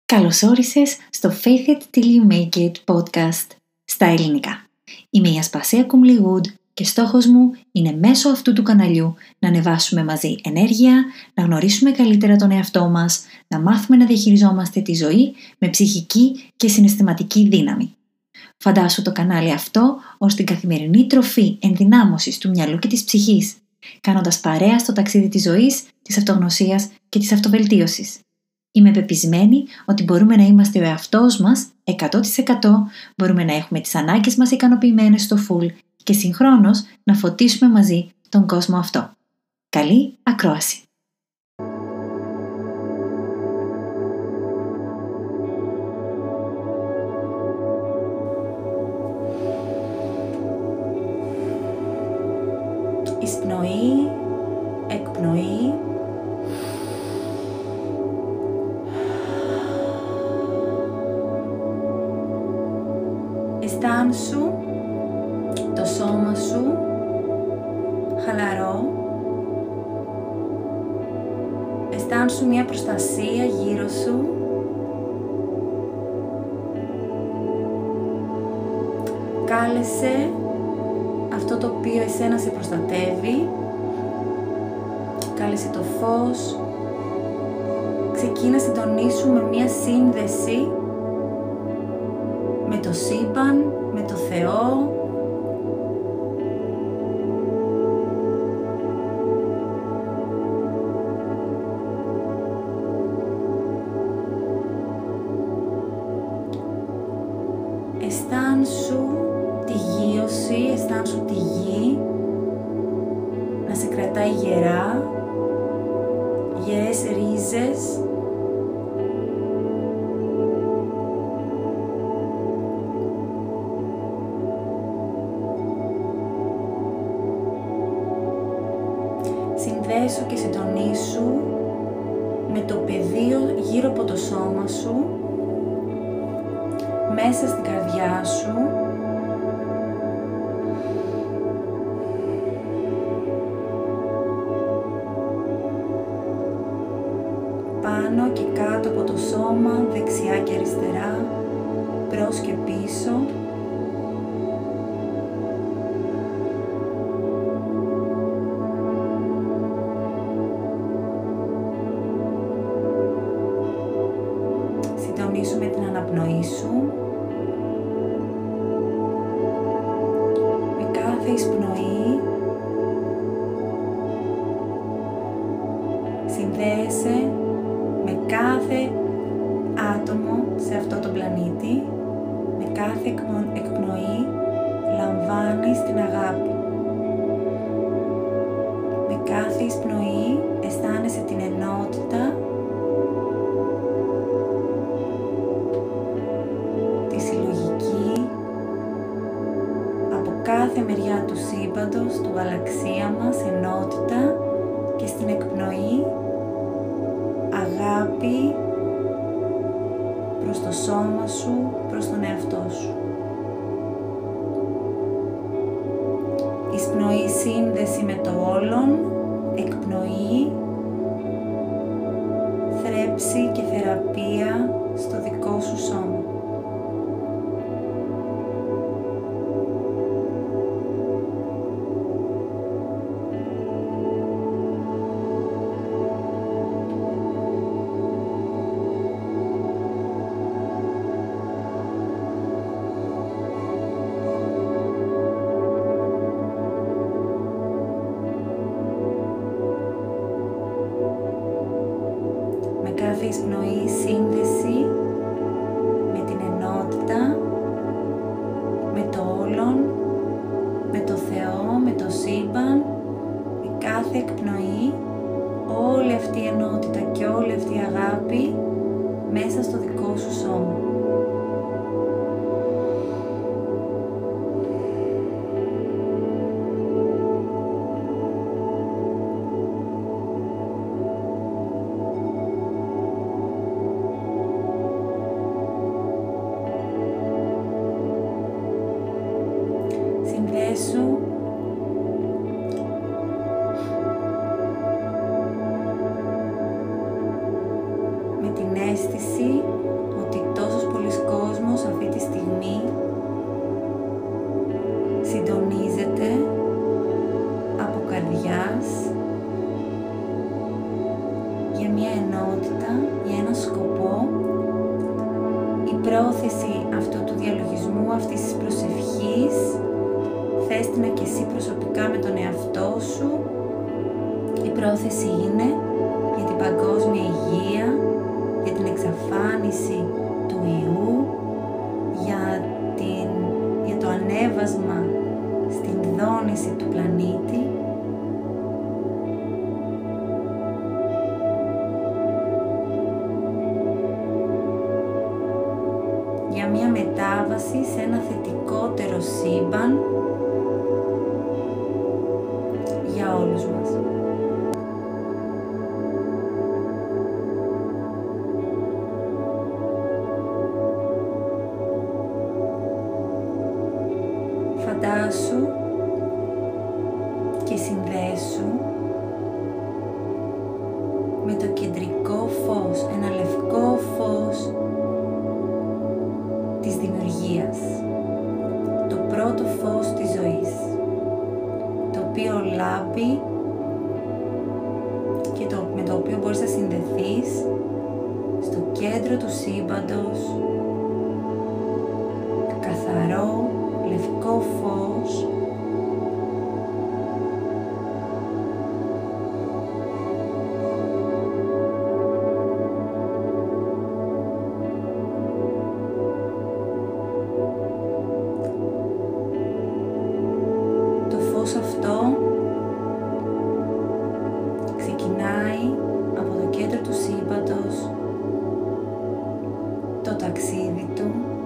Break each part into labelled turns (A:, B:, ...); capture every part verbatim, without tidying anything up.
A: Καλώς όρισες στο Faith It Till You Make It podcast στα ελληνικά. Είμαι η Ασπασία Κουμλιγούντ και στόχος μου είναι μέσω αυτού του καναλιού να ανεβάσουμε μαζί ενέργεια, να γνωρίσουμε καλύτερα τον εαυτό μας, να μάθουμε να διαχειριζόμαστε τη ζωή με ψυχική και συναισθηματική δύναμη. Φαντάσου το κανάλι αυτό ως την καθημερινή τροφή ενδυνάμωσης του μυαλού και της ψυχής, κάνοντας παρέα στο ταξίδι της ζωής, της αυτογνωσίας και της αυτοβελτίωσης. Είμαι πεπισμένη ότι μπορούμε να είμαστε ο εαυτός μας εκατό τοις εκατό, μπορούμε να έχουμε τις ανάγκες μας ικανοποιημένες στο full και συγχρόνως να φωτίσουμε μαζί τον κόσμο αυτό. Καλή ακρόαση! Εισπνοή, εκπνοή. Αισθάνσου το σώμα σου χαλαρό. Αισθάνσου μια προστασία γύρω σου. Κάλεσε αυτό το οποίο εσένα σε προστατεύει. Κάλεσε το φως. Ξεκίνα συντονίσου με μια σύνδεση με το σύμπαν, με το Θεό. Αισθάνσου τη γείωση, αισθάνσου τη γη να σε κρατάει γερά, γερές ρίζες. Συνδέσου και συντονίσου με το πεδίο γύρω από το σώμα σου, μέσα στην καρδιά σου, πάνω και κάτω από το σώμα, δεξιά και αριστερά, μπρος και πίσω. Συντονίσου με την αναπνοή σου. Με κάθε εισπνοή συνδέεσαι με κάθε άτομο σε αυτό το πλανήτη. Με κάθε εκπνοή λαμβάνεις την αγάπη. Με κάθε εισπνοή αισθάνεσαι την ενότητα, τη συλλογική, από κάθε μεριά του σύμπαντος, του γαλαξία μας, ενότητα, και στην εκπνοή αγάπη προς το σώμα σου, προς τον εαυτό σου. Εισπνοή, σύνδεση με το όλον. Εκπνοή, θρέψη και θεραπεία στο δικό σου σώμα. Κάθε εισπνοή, σύνδεση με την ενότητα, με το όλον, με το Θεό, με το σύμπαν. Με κάθε εκπνοή, όλη αυτή η ενότητα και όλη αυτή η αγάπη μέσα στο δικό σου σώμα. Συνδέσου με την αίσθηση για μια ενότητα, για ένα σκοπό. Η πρόθεση αυτού του διαλογισμού, αυτής της προσευχής, θες την και εσύ προσωπικά με τον εαυτό σου. Η πρόθεση είναι για την παγκόσμια υγεία, για την εξαφάνιση του ιού, για, την, για το ανέβασμα στην δόνηση του πλανήτη. Για μια μετάβαση σε ένα θετικότερο σύμπαν για όλους μας. Φαντάσου και συνδέσου με το κεντρικό φως, ένα λευκό φως της δημιουργίας, το πρώτο φως της ζωής, το οποίο λάμπει και το, με το οποίο μπορείς να συνδεθείς στο κέντρο του σύμπαντος, καθαρό, λευκό φως, το φως αυτό ξεκινάει από το κέντρο του σύμπαντος, το ταξίδι του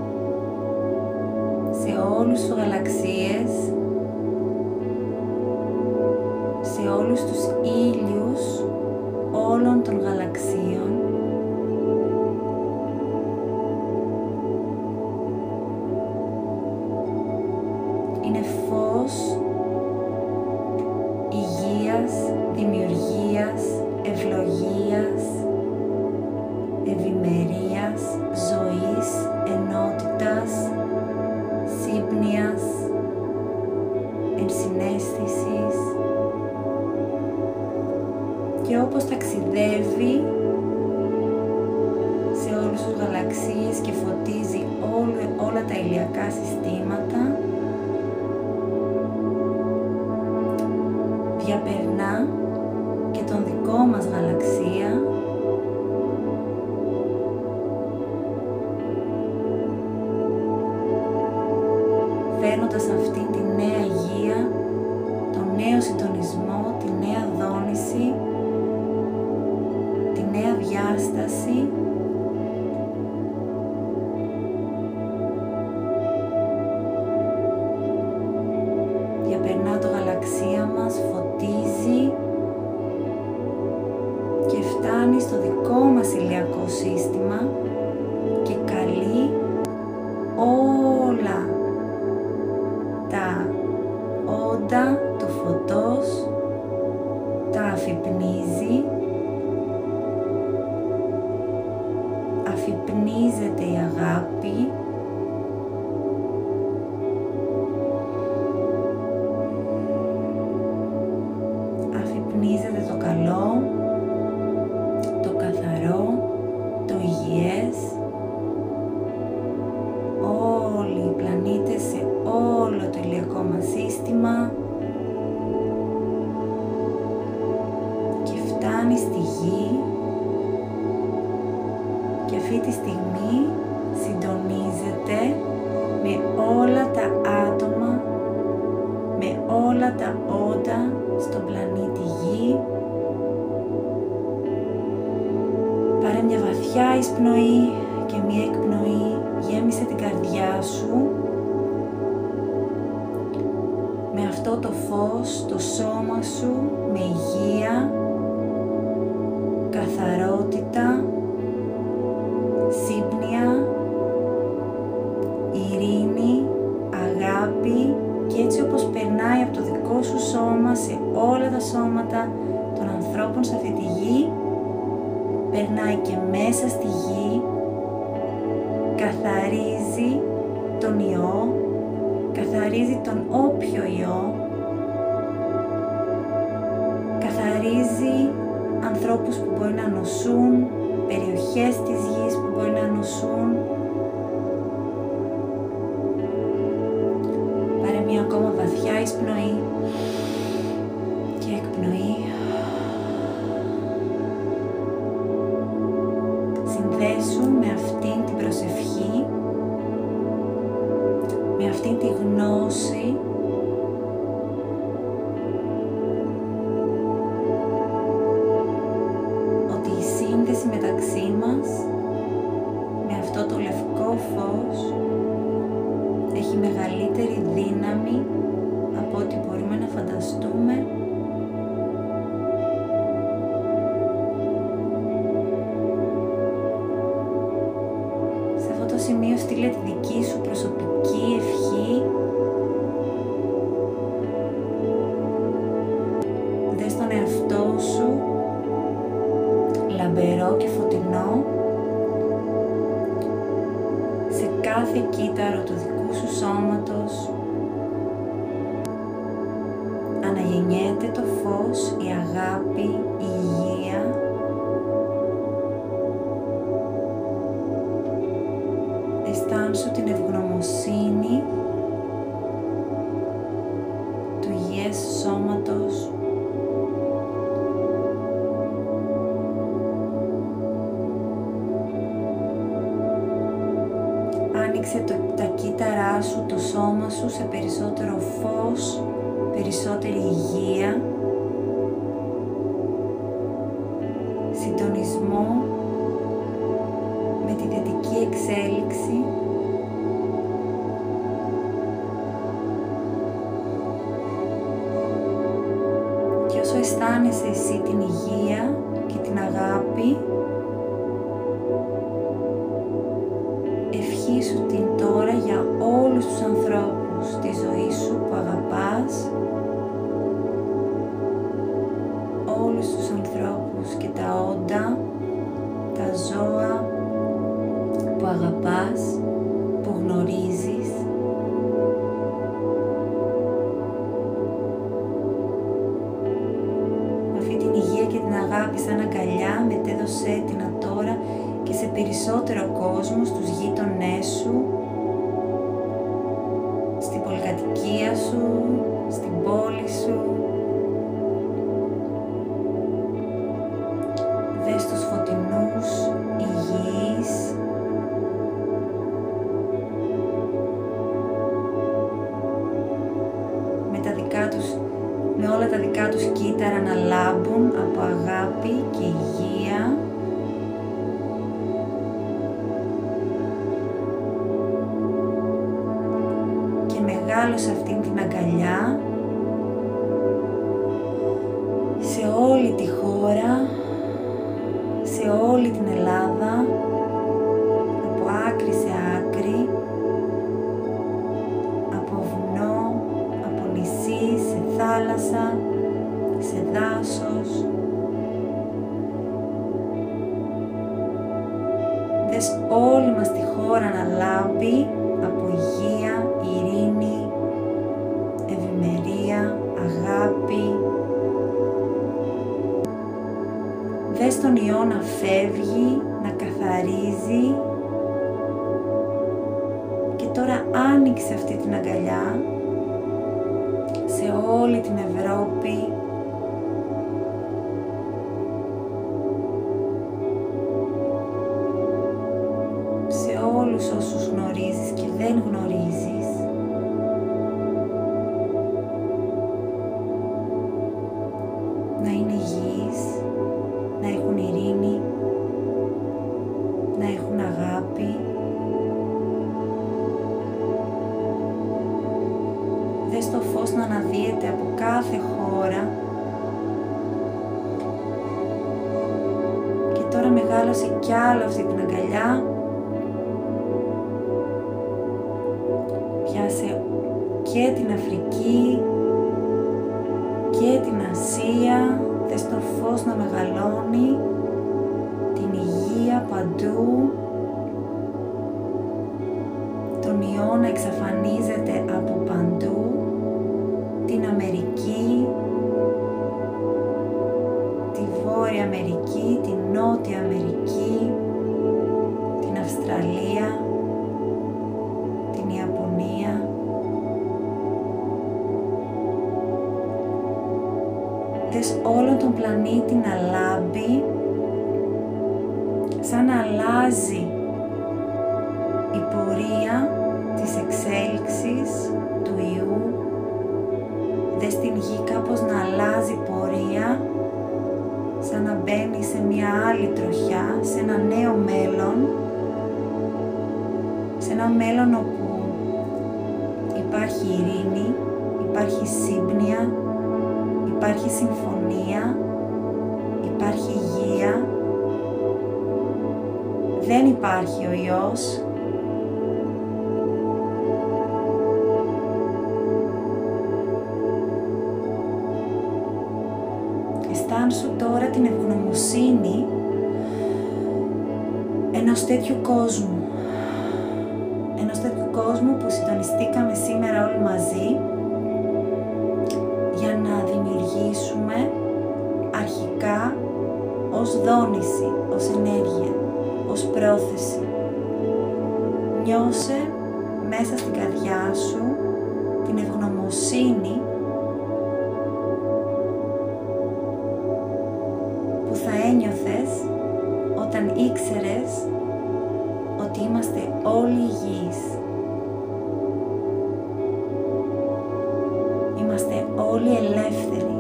A: σε όλους τους γαλαξίες, σε όλους τους ήλιους όλων των γαλαξίων, είναι φως υγείας, δημιουργίας, ευλογίας, ευημερίας, ζωής, ενότητας, σύμπνοιας, ενσυναίσθησης, και όπως ταξιδεύει σε όλους τους γαλαξίες και φωτίζει όλο, όλα τα ηλιακά συστήματα, διαπερνά και τον δικό μας γαλαξία, φέρνοντας αυτήν τη νέα υγεία, τον νέο συντονισμό, τη νέα δόνηση, τη νέα διάσταση, διαπερνά το γαλαξία μας, φωτίζει και φτάνει στο δικό μας ηλιακό σύστημα και καλεί όλα τα όντα του φωτός, τα αφυπνίζει, αφυπνίζεται η αγάπη, αφυπνίζεται το καλό, το καθαρό, το υγιές, όλοι οι πλανήτες σε όλο το ηλιακό μας σύστημα, και φτάνει στη γη και αυτή τη στιγμή συντονίζεται με όλα τα άτομα, με όλα τα όντα στον πλανήτη Γη. Πάρε μια βαθιά εισπνοή και μια εκπνοή, γέμισε την καρδιά σου με αυτό το φως, το σώμα σου με υγεία, καθαρότητα, σύμπνοια, ειρήνη, αγάπη, και έτσι όπως περνάει από το δικό σου σώμα σε όλα τα σώματα των ανθρώπων σε αυτή τη γη, περνάει και μέσα στη γη, καθαρίζει τον ιό, καθαρίζει τον όποιο ιό, καθαρίζει ανθρώπους που μπορεί να νοσούν, νοσούν, περιοχές της γης που μπορεί να νοσούν. Πάρε μια ακόμα βαθιά εισπνοή και εκπνοή. Συνδέσου με αυτήν την προσευχή, με αυτήν τη γνώση ότι η σύνδεση μεταξύ μας με αυτό το λευκό φως έχει μεγαλύτερη δύναμη από ό,τι μπορούμε να φανταστούμε. Σε αυτό το σημείο στείλε τη δική σου προσωπική ευχή. Δες τον εαυτό σου λαμπερό και φωτεινό σε κάθε κύτταρο του δικού σου σώματος. Αναγεννιέται το φως, η αγάπη, η υγεία. Αισθάνσου την ευγνωμοσύνη του υγιές σώματος. Άνοιξε το, τα κύτταρά σου, το σώμα σου σε περισσότερο φως, περισσότερη υγεία, συντονισμό με τη θετική εξέλιξη. Και όσο αισθάνεσαι εσύ την υγεία και την αγάπη, ευχήσου την τώρα για όλους τους ανθρώπους στη ζωή σου που αγαπάς, όλους τους ανθρώπους και τα όντα, τα ζώα που αγαπάς, που γνωρίζεις. Αυτή την υγεία και την αγάπη σαν αγκαλιά μετέδωσέ την τώρα και σε περισσότερο κόσμο, στους γείτονές σου, στην πολυκατοικία σου, στην πόλη σου. Δες τους φωτεινούς, υγιείς, με, τα δικά τους, με όλα τα δικά τους κύτταρα να λάμπουν από αγάπη και υγεία. Μεγάλωσε αυτήν την αγκαλιά σε όλη τη χώρα, σε όλη την Ελλάδα, από άκρη σε άκρη, από βουνό, από νησί, σε θάλασσα, σε δάσος. Δες όλη μας τη χώρα να λάμπει από υγεία, ειρήνη, ευημερία, αγάπη. Δες τον ιό να φεύγει, να καθαρίζει. Και τώρα άνοιξε αυτή την αγκαλιά σε όλη την Ευρώπη, σε όλους όσους γνωρίζεις και δεν γνωρίζεις. Να είναι υγιείς, να έχουν ειρήνη, να έχουν αγάπη. Δες το φως να αναδύεται από κάθε χώρα. Και τώρα μεγάλωσε κι άλλο αυτή την αγκαλιά. Πιάσε και την Αφρική και την Ασία. Δες το φως να μεγαλώνει, την υγεία παντού, τον ιό να εξαφανίζεται από παντού, την Αμερική, τη Βόρεια Αμερική, την Νότια Αμερική, την Αυστραλία, την Ιαπωνία. Δες όλο τον πλανήτη να λάμπει, σαν να αλλάζει η πορεία της εξέλιξης του ιού. Δες την γη κάπως να αλλάζει πορεία, σαν να μπαίνει σε μια άλλη τροχιά, σε ένα νέο μέλλον, σε ένα μέλλον όπου υπάρχει ειρήνη, υπάρχει σύμπνοια, υπάρχει συμφωνία, υπάρχει υγεία, δεν υπάρχει ο ιός. Αισθάνσου τώρα την ευγνωμοσύνη ενός τέτοιου κόσμου. Ενός τέτοιου κόσμου που συντονιστήκαμε σήμερα όλοι μαζί για να δημιουργήσουμε αρχικά ως δόνηση, ως ενέργεια, ως πρόθεση. Νιώσε μέσα στην καρδιά σου την ευγνωμοσύνη που θα ένιωθες όταν ήξερες ότι είμαστε όλοι υγιείς. Είμαστε όλοι ελεύθεροι.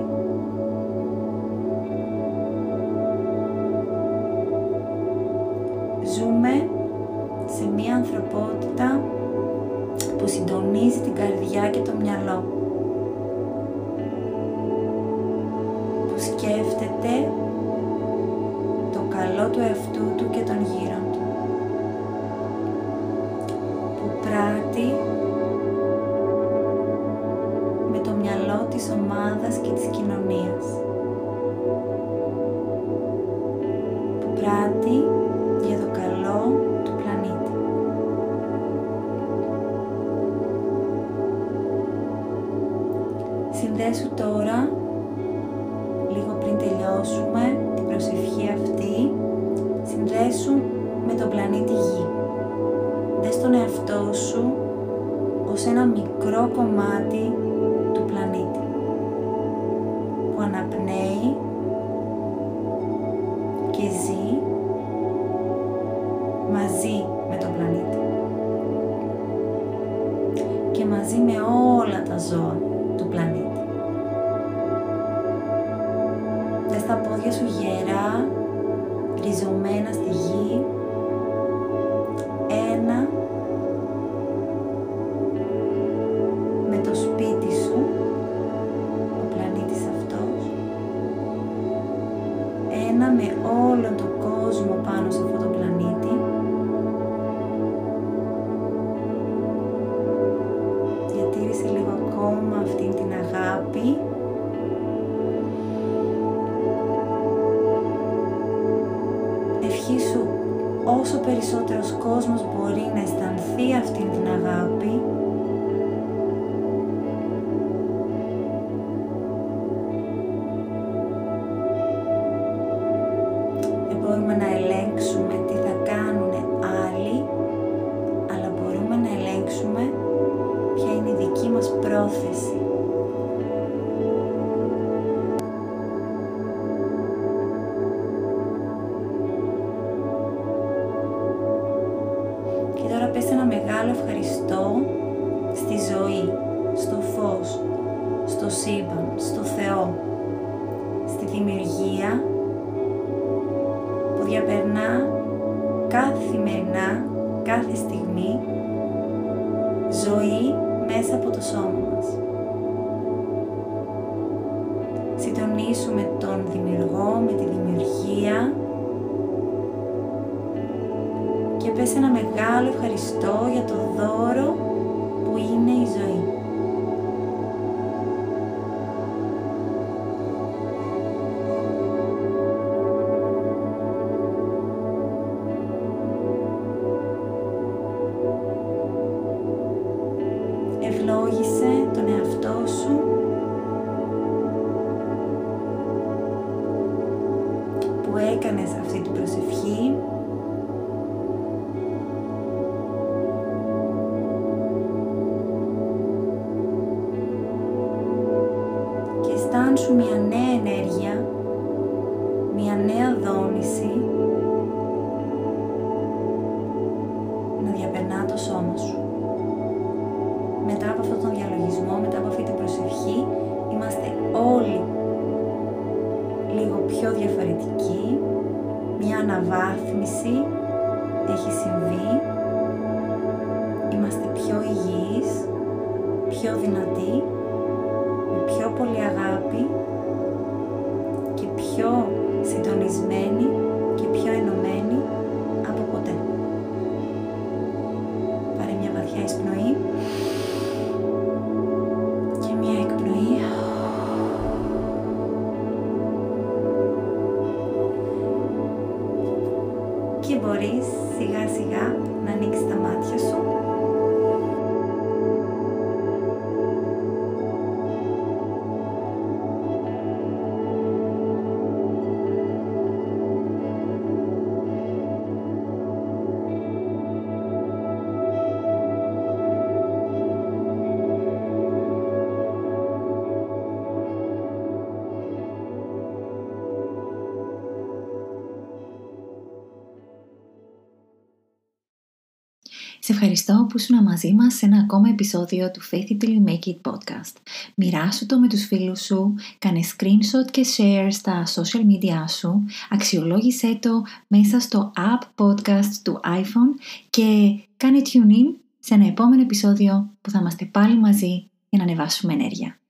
A: Ζούμε σε μια ανθρωπότητα που συντονίζει την καρδιά και το μυαλό. Που σκέφτεται το καλό του εαυτού του και των γύρων του. Που πράττει με το μυαλό της ομάδας και της κοινωνίας. Που πράττει για το καλό του πλανήτη. Συνδέσου τώρα, λίγο πριν τελειώσουμε την προσευχή αυτή, συνδέσου με τον πλανήτη Γη. Δες τον εαυτό σου ως ένα μικρό κομμάτι του πλανήτη που αναπνέει και ζει μαζί με τον πλανήτη και μαζί με όλα τα ζώα του πλανήτη. Δες τα πόδια σου γερά, ριζωμένα στη γη, ένα με το σπίτι σου, ο πλανήτης αυτός, ένα με όλον τον κόσμο πάνω σε αυτό το πλανήτη. Διατήρησε λίγο ακόμα αυτή την αγάπη. Ευχήσου όσο περισσότερος κόσμος μπορεί να αισθανθεί αυτή την αγάπη. Δεν μπορούμε να ελέγξουμε τι θα κάνουν άλλοι, αλλά μπορούμε να ελέγξουμε ποια είναι η δική μας πρόθεση. Και τώρα πες ένα μεγάλο ευχαριστώ στη ζωή, στο φως, στο σύμπαν, στο Θεό, στη δημιουργία που διαπερνά καθημερινά, κάθε στιγμή, ζωή μέσα από το σώμα μας. Συντονίσουμε τον δημιουργό με τη δημιουργία και πες ένα μεγάλο ευχαριστώ για το δώρο που είναι η ζωή. Ευλόγησε τον εαυτό σου που έκανες αυτή την προσευχή. Και αισθάνσου μια νέα ενέργεια, μια νέα δόνηση να διαπερνά το σώμα σου. Μετά από αυτόν τον διαλογισμό, μετά από αυτή την προσευχή, είμαστε όλοι λίγο πιο διαφορετικοί. Μια αναβάθμιση έχει συμβεί. Είμαστε πιο υγιείς, πιο δυνατοί, με πιο πολύ αγάπη και πιο συντονισμένοι και πιο ενωμένοι από ποτέ. Πάρε μια βαθιά εισπνοή και μια εκπνοή. Και μπορείς σιγά σιγά να ανοίξεις τα μάτια σου. Σε ευχαριστώ που ήσουν μαζί μας σε ένα ακόμα επεισόδιο του Faith It Till You Make It podcast. Μοιράσου το με τους φίλους σου, κάνε screenshot και share στα social media σου, αξιολόγησέ το μέσα στο app podcast του iPhone και κάνε tune in σε ένα επόμενο επεισόδιο που θα είμαστε πάλι μαζί για να ανεβάσουμε ενέργεια.